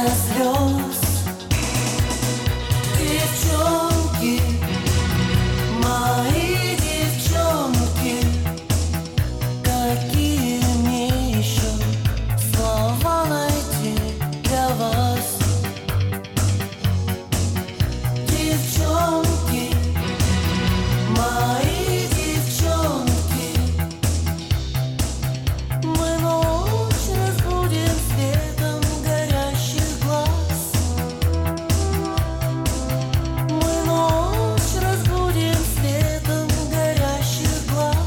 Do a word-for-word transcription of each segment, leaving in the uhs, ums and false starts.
слез. Девчонки, мои девчонки, какие мне еще слова найти для вас? Девчонки, мои девчонки, мы ночь разбудим светом горящих глаз. Мы ночь разбудим светом горящих глаз.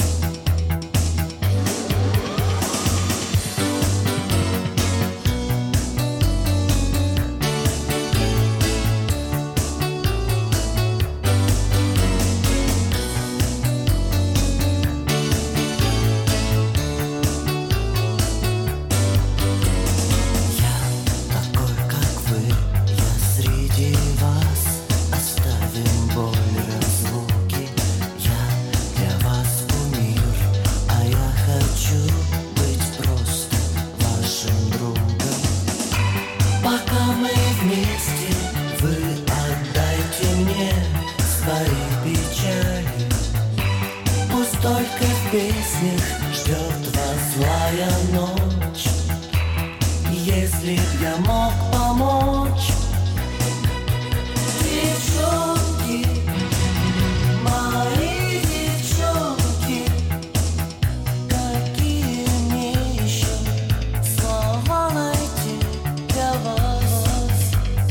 Я такой, как вы, я среди вас. Оставим боль, разлуки. Я для вас кумир, а я хочу быть просто вашим другом. Пока мы вместе, вы отдайте мне свои печали. Пусть только в песнях ждет вас злая ночь. Если б я мог помочь. Девчонки, мои девчонки, какие мне еще слова найти для вас?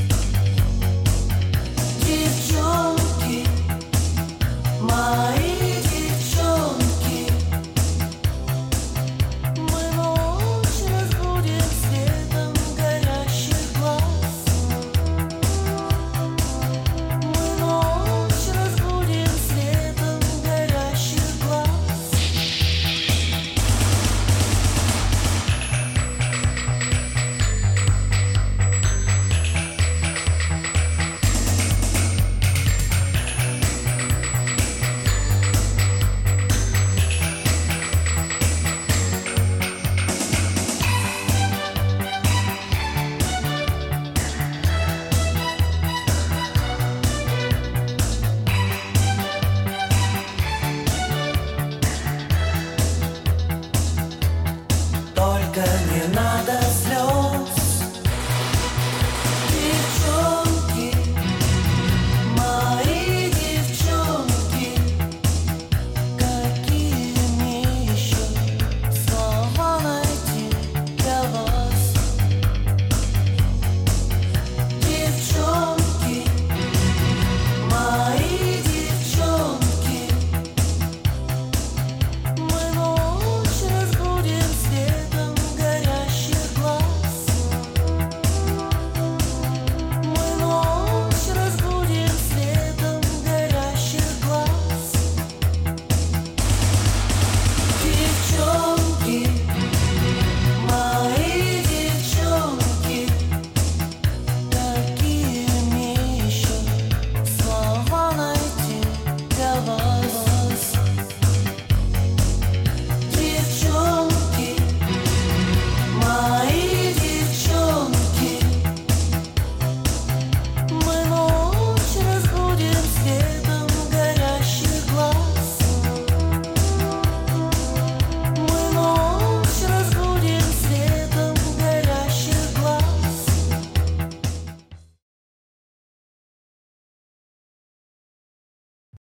Девчонки, мои девчонки, мы ночь разбудим светом горящих глаз. Мы ночь разбудим светом горящих глаз. Только не надо